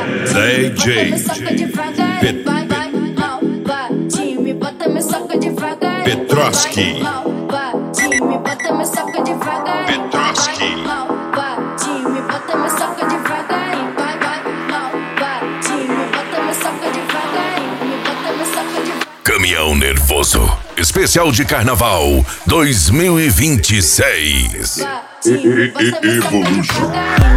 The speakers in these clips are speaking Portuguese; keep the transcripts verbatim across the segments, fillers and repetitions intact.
D J Petroski Petroski Caminhão Nervoso Especial de Carnaval dois mil e vinte e seis. Evolution.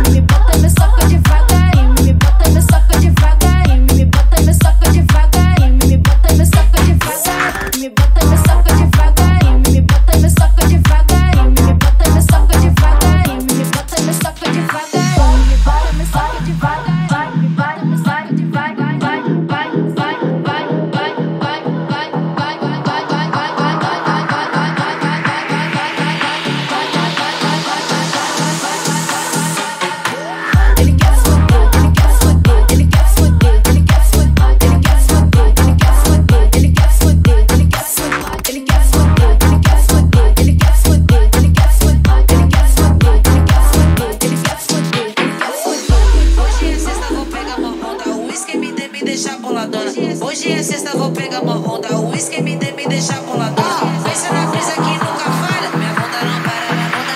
Hoje é sexta, vou pegar uma onda. O uísque me dê, me deixa boladona. Vai ser na brisa que nunca falha. Minha bunda não para, minha bunda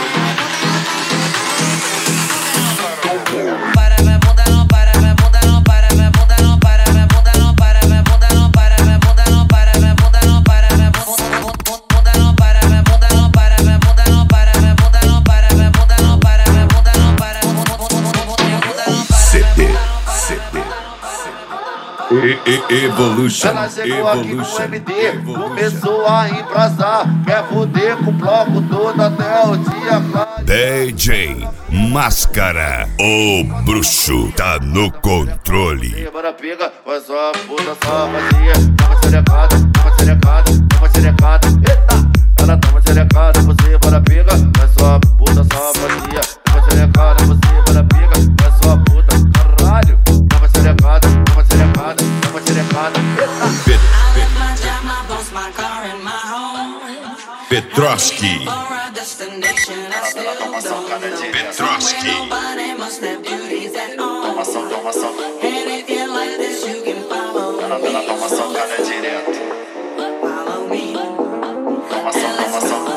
não para. Minha bunda não para, minha bunda não para, minha bunda não para, minha bunda não para, minha bunda não para, minha bunda não para, minha bunda não para, minha bunda não para, minha bunda não para, minha bunda não para, minha bunda não para, minha bunda não para, minha bunda não para, minha bunda não para. C D, C D. E, e, Evolution. Ela chegou Evolution, aqui com o M D, Evolution. começou a embrasar. Quer fuder com o bloco todo até o dia claro. D J Máscara, o bruxo, tá no controle. Bora pega, vai só puta só vazia. Toma xerecada, toma xerecada, toma xerecada. Eita, ela toma xerecada, você bora pega, vai só puta só vazia. Toma xerecada, você bora pega, vai só puta, caralho. Toma xerecada, toma xerecada, toma xerecada. Eita. Petroski Petroski Tomação, tomação. Ela toma socada direto. Tomação, tomação.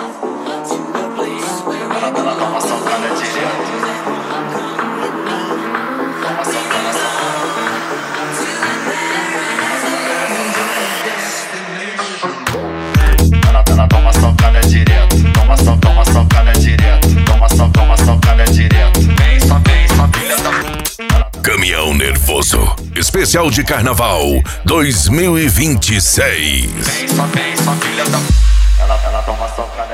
Ela toma socada direto. Tomação, tomação. Ela toma socada direto. Tomação, toma socada direto. Tomação, toma socada direto. Vem, só vem, só filha da... Caminhão Nervoso Especial de Carnaval dois mil e vinte e seis. Vem, só vem, só filha da... Ela, ela toma socada.